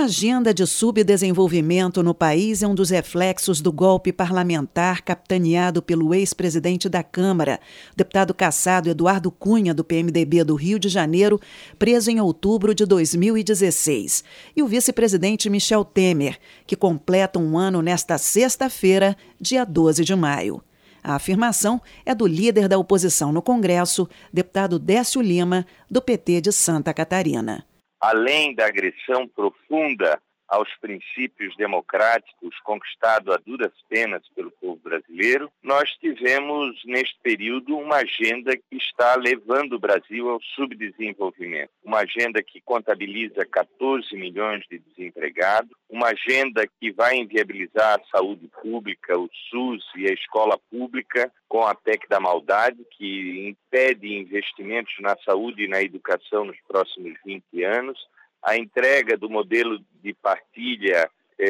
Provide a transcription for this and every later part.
A agenda de subdesenvolvimento no país é um dos reflexos do golpe parlamentar capitaneado pelo ex-presidente da Câmara, deputado cassado Eduardo Cunha, do PMDB do Rio de Janeiro, preso em outubro de 2016, e o vice-presidente Michel Temer, que completa um ano nesta sexta-feira, dia 12 de maio. A afirmação é do líder da oposição no Congresso, deputado Décio Lima, do PT de Santa Catarina. Além da agressão profunda aos princípios democráticos conquistado a duras penas pelo povo brasileiro, nós tivemos neste período uma agenda que está levando o Brasil ao subdesenvolvimento. Uma agenda que contabiliza 14 milhões de desempregados, uma agenda que vai inviabilizar a saúde pública, o SUS e a escola pública, com a PEC da maldade, que impede investimentos na saúde e na educação nos próximos 20 anos, a entrega do modelo de partilha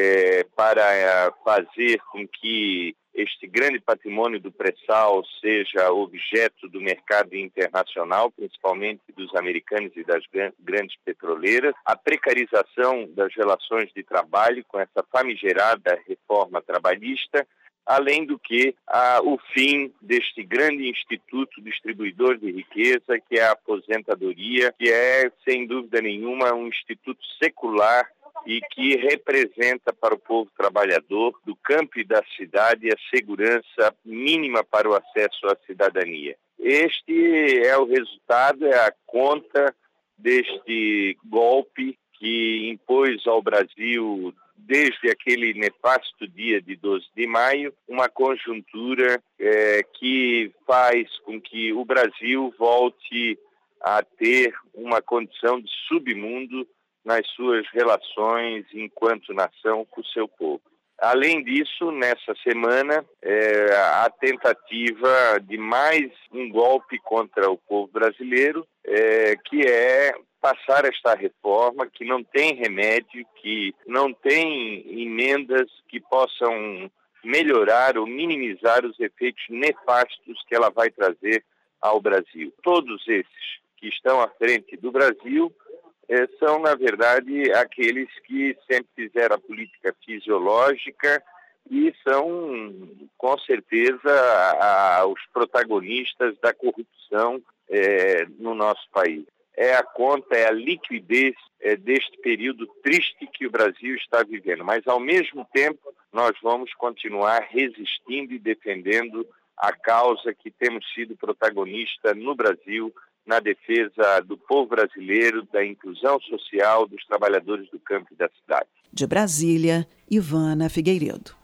para fazer com que este grande patrimônio do pré-sal seja objeto do mercado internacional, principalmente dos americanos e das grandes petroleiras, a precarização das relações de trabalho com essa famigerada reforma trabalhista, além do que o fim deste grande instituto distribuidor de riqueza, que é a aposentadoria, que é, sem dúvida nenhuma, um instituto secular e que representa para o povo trabalhador do campo e da cidade a segurança mínima para o acesso à cidadania. Este é o resultado, é a conta deste golpe que impôs ao Brasil, desde aquele nefasto dia de 12 de maio, uma conjuntura que faz com que o Brasil volte a ter uma condição de submundo nas suas relações enquanto nação com o seu povo. Além disso, nessa semana, a tentativa de mais um golpe contra o povo brasileiro, que é passar esta reforma que não tem remédio, que não tem emendas que possam melhorar ou minimizar os efeitos nefastos que ela vai trazer ao Brasil. Todos esses que estão à frente do Brasil são, na verdade, aqueles que sempre fizeram a política fisiológica e são, com certeza, os protagonistas da corrupção no nosso país. É a conta, é a liquidez deste período triste que o Brasil está vivendo. Mas, ao mesmo tempo, nós vamos continuar resistindo e defendendo a causa que temos sido protagonista no Brasil, na defesa do povo brasileiro, da inclusão social dos trabalhadores do campo e da cidade. De Brasília, Ivana Figueiredo.